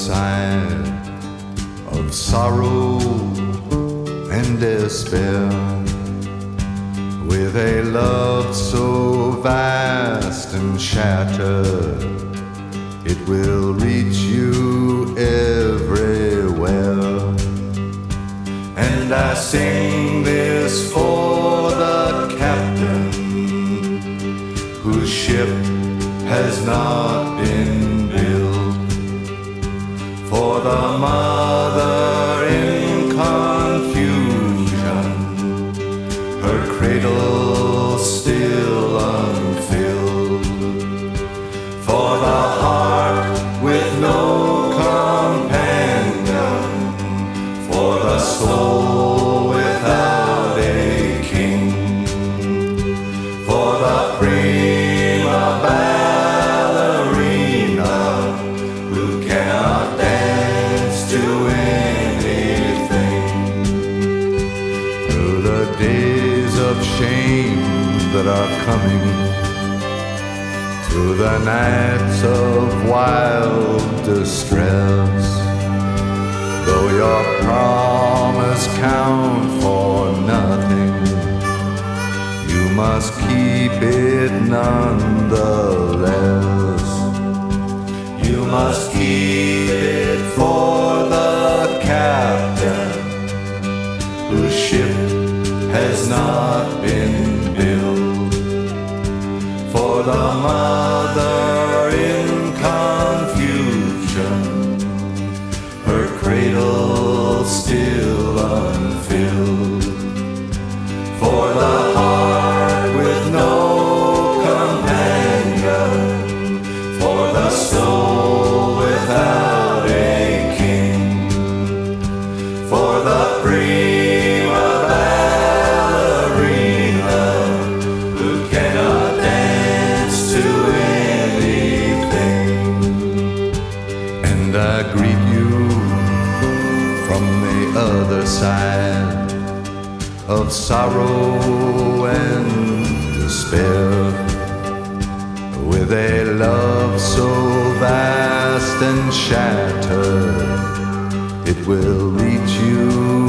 side of sorrow and despair, with a love so vast and shattered, it will reach you everywhere. And I sing this for the captain whose ship has not been built, for the mother in confusion, her cradle still unfilled, for the heart with no companion, for the soul without a king, for the prima ballerina who cannot dance to anything. Through the days of shame that are coming, through the nights of wild distress, though your promise count for nothing, you must keep it nonetheless. You must keep it for the captain whose ship has not been built, for the mother in confusion, her cradle still unfilled, for the heart with no companion, for the soul without a king, for the prima ballerina who cannot dance to anything. And I greet you from the other side of sorrow and despair, with a love so vast and shattered, it will reach you